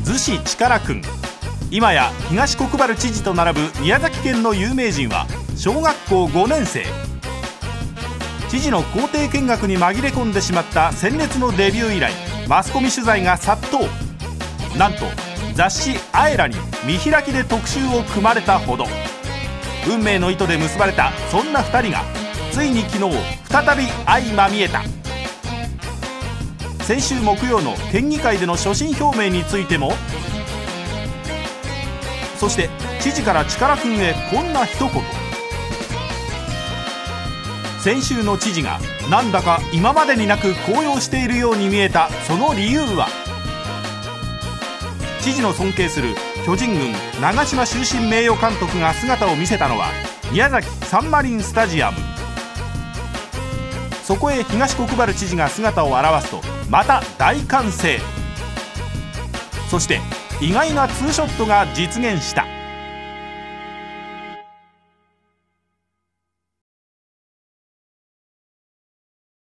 逗子力くん。今や東国原知事と並ぶ宮崎県の有名人は小学校5年生。知事の校庭見学に紛れ込んでしまった鮮烈のデビュー以来、マスコミ取材が殺到。なんと雑誌「あえら」に見開きで特集を組まれたほど。運命の糸で結ばれたそんな2人がついに昨日再び相まみえた。先週木曜の県議会での所信表明についても、そして知事から力くんへこんな一言。先週の知事がなんだか今までになく高揚しているように見えたその理由は、知事の尊敬する巨人軍長嶋終身名誉監督が姿を見せたのは宮崎サンマリンスタジアム。そこへ東国原知事が姿を現すとまた大歓声。そして意外なツーショットが実現した。